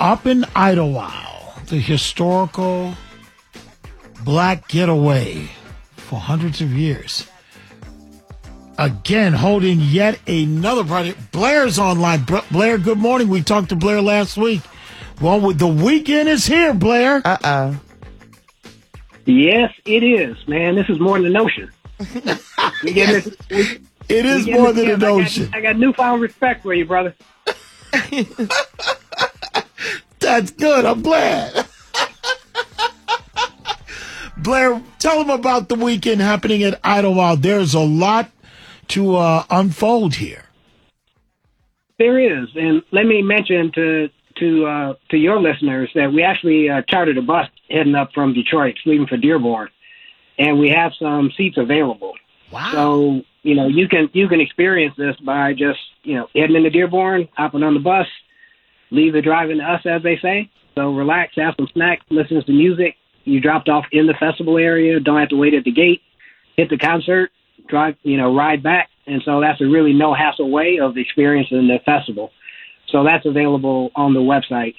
up in Idlewild, the historical black getaway for hundreds of years. Again, holding yet another project. Blair's online. Blair, good morning. We talked to Blair last week. Well, the weekend is here, Blair. Uh-oh. Yes, it is, man. This is more than a notion. Yes. It is more than a notion. I got newfound respect for you, brother. That's good. I'm glad. Blair, tell them about the weekend happening at Idlewild. There's a lot to unfold here. There is, and let me mention to your listeners that we actually chartered a bus heading up from Detroit, leaving for Dearborn, and we have some seats available. Wow! So you can experience this by just heading into Dearborn, hopping on the bus, leave the driving to us, as they say. So relax, have some snacks, listen to some music. You dropped off in the festival area, don't have to wait at the gate. Hit the concert, drive, ride back, and so that's a really no hassle way of experiencing the festival. So that's available on the website.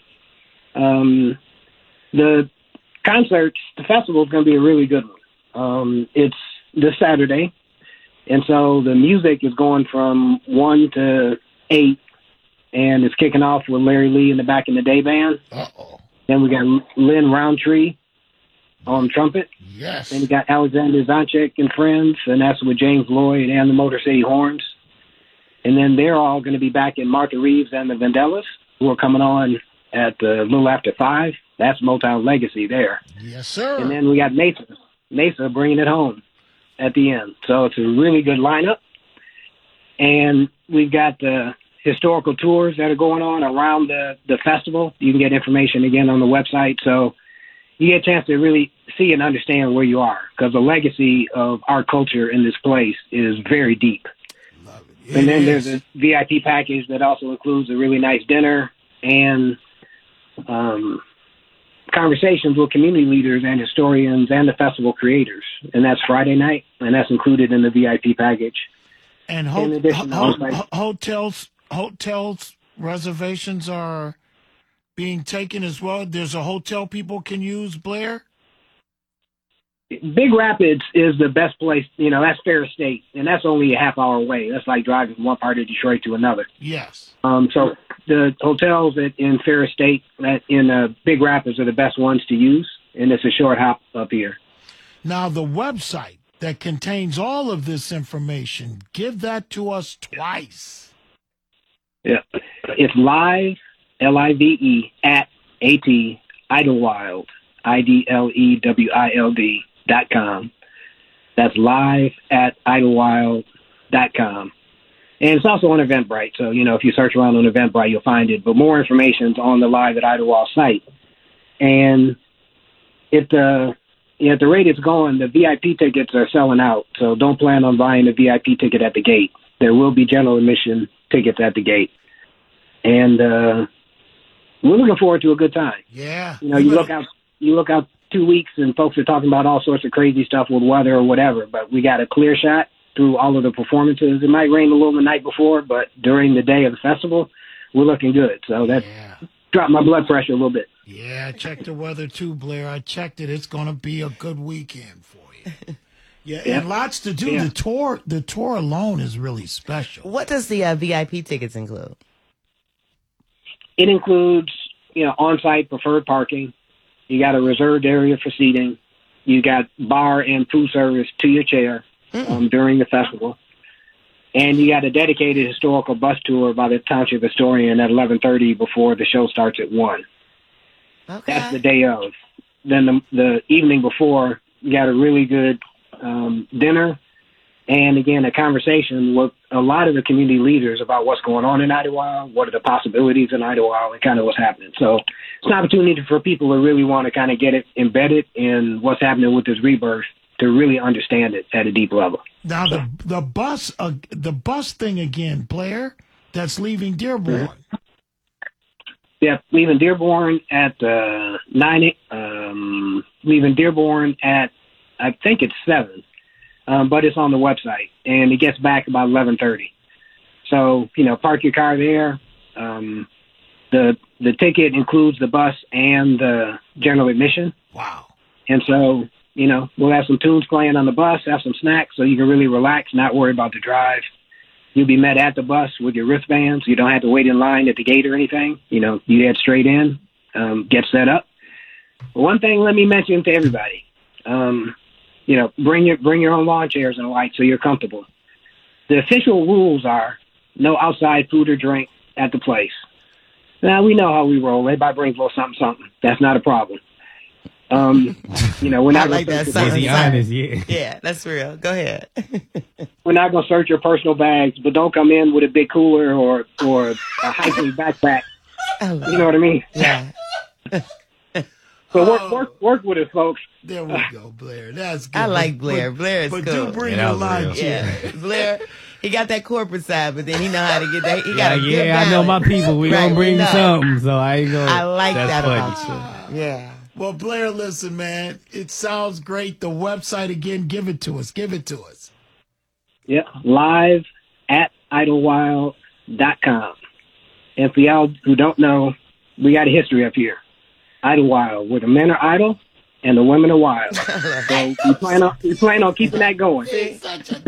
The concerts, the festival is going to be a really good one. It's this Saturday, and so the music is going from 1 to 8, and it's kicking off with Larry Lee and the Back in the Day Band. Uh-oh. Then we got Lynn Roundtree on trumpet. Yes. Then we got Alexander Zonchek and friends, and that's with James Lloyd and the Motor City Horns. And then they're all going to be back in Martha Reeves and the Vandellas, who are coming on at a little after 5. That's Motown Legacy there. Yes, sir. And then we got Mesa bringing it home at the end. So it's a really good lineup. And we've got the historical tours that are going on around the festival. You can get information again on the website. So you get a chance to really see and understand where you are, because the legacy of our culture in this place is very deep. And then there's a VIP package that also includes a really nice dinner and conversations with community leaders and historians and the festival creators. And that's Friday night, and that's included in the VIP package. And hotels reservations are being taken as well. There's a hotel people can use, Blair? Big Rapids is the best place. That's Fair State, and that's only a half hour away. That's like driving from one part of Detroit to another. Yes. So the hotels in Fair State in Big Rapids are the best ones to use, and it's a short hop up here. Now, the website that contains all of this information, give that to us twice. Yeah. It's live, LIVE, at Idlewild, IDLEWILD.com. That's live at Idlewild.com. And it's also on Eventbrite. So, if you search around on Eventbrite, you'll find it. But more information is on the Live at Idlewild site. And at the rate it's going, the VIP tickets are selling out. So don't plan on buying a VIP ticket at the gate. There will be general admission tickets at the gate. And we're looking forward to a good time. Yeah. You look out 2 weeks and folks are talking about all sorts of crazy stuff with weather or whatever, but we got a clear shot through all of the performances. It might rain a little the night before, but during the day of the festival, we're looking good. So that dropped my blood pressure a little bit. Yeah, I checked the weather too, Blair. I checked it. It's going to be a good weekend for you. Yeah, and lots to do. Yeah. The tour alone is really special. What does the VIP tickets include? It includes, on-site preferred parking. You got a reserved area for seating. You got bar and food service to your chair during the festival. And you got a dedicated historical bus tour by the township historian at 11:30 before the show starts at 1. Okay. That's the day of. Then the evening before, you got a really good dinner. And again, a conversation with a lot of the community leaders about what's going on in Idlewild, what are the possibilities in Idlewild, and kind of what's happening. So it's an opportunity for people who really want to kind of get it embedded in what's happening with this rebirth to really understand it at a deep level. Now, the bus thing again, Blair, that's leaving Dearborn. Mm-hmm. Yeah, leaving Dearborn at 9. Leaving Dearborn at, I think it's 7. But it's on the website, and it gets back about 11:30. So, park your car there. the ticket includes the bus and the general admission. Wow. And so, we'll have some tunes playing on the bus, have some snacks so you can really relax, not worry about the drive. You'll be met at the bus with your wristbands. You don't have to wait in line at the gate or anything. You head straight in, get set up. But one thing let me mention to everybody, bring your own lawn chairs and lights so you're comfortable. The official rules are no outside food or drink at the place. Now, we know how we roll. Everybody brings a little something. That's not a problem. We're not like that. Honest, Yeah, that's real. Go ahead. We're not going to search your personal bags, but don't come in with a big cooler or a hiking backpack. You know what I mean? Yeah. So work with us, folks. There we go, Blair. That's good. I like Blair. Blair is but cool. do bring your line chair. Yeah, Blair. He got that corporate side, but then he know how to get that. He got a good balance. I know my people. We gonna bring something, so I ain't gonna. I like that funny. about you. Yeah. Well, Blair, listen, man. It sounds great. The website again. Give it to us. Yeah, live at idlewild.com. And for y'all who don't know, we got a history up here. Idlewild, where the men are idle and the women are wild. So we plan on keeping that going.